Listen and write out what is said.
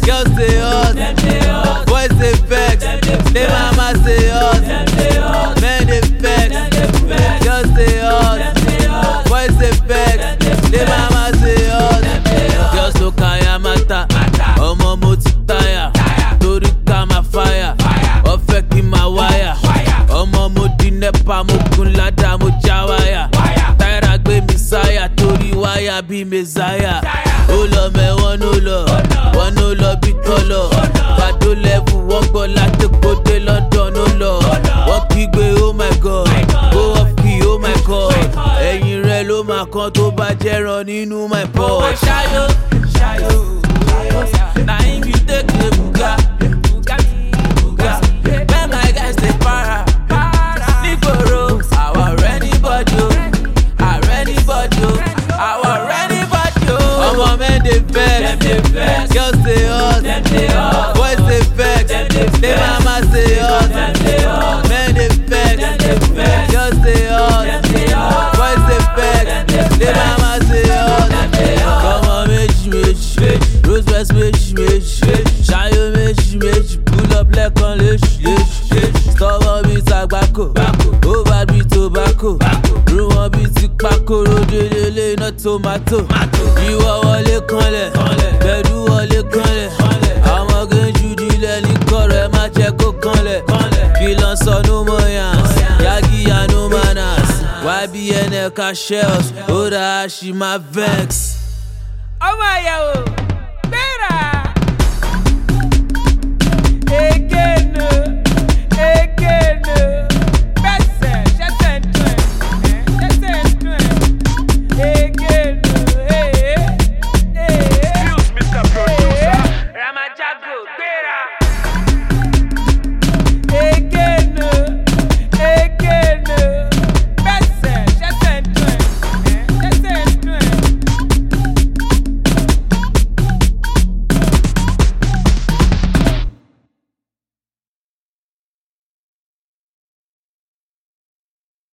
Girls say us, boys say vex. They mama say us, men they vex. Girls say us, boys say vex. They mama say us. Girls no kaya mata, ọmọ mo ti tire. Torí ká ma fire, ọ̀fẹ́ kí ma wire. Ọmọ mo di nepa, mo gun ládàá, mo já wáyà. Táyà gbé mi sáyà, torí wáyà bí mẹ́sáyà. Ó lọ mẹ́wọ́n ló lọ, wọ́n ló lọ bí tọ́lọ̀. Bàdó lẹ́bù wọ́n gbọ́ láti kóde London ó lọ. Wọ́n kígbe oh my god, go off key oh my god. Ẹ̀yìn rẹ̀ ló máa kan tó bá jẹ́ran nínú my pot. Ṣáyó, ṣáyó, na him you take the buga. When my guys dey para, nígboro, our anybody o, our anybody o, our anybody o. Ọmọ men dey vex, girls say us, boys dey vex, they mama say us, men dey vex, girls say us, boys dey vex, they mama say us. Ọmọ méjì méjì, rose west méjì méjì, ṣayọ méjì méjì, pull up lẹ́kan léṣi. Stubborn bí tàgbákò, ó bad bí tobacco, rú wọn bí ti pákóró délélé iná tomato. Ìwọ wọlé kanlẹ̀, pẹ̀lú wọlé kanlẹ̀, àwọn gẹ́jú dílé ní kọ̀rọ̀ ẹ má jẹ́ kó kanlẹ̀. Kí lọ sọ no more yans, yagi ya no manners, YBN ẹ̀ka shells, ó dáa ṣì máa vex. Ọmọ ìyàwó.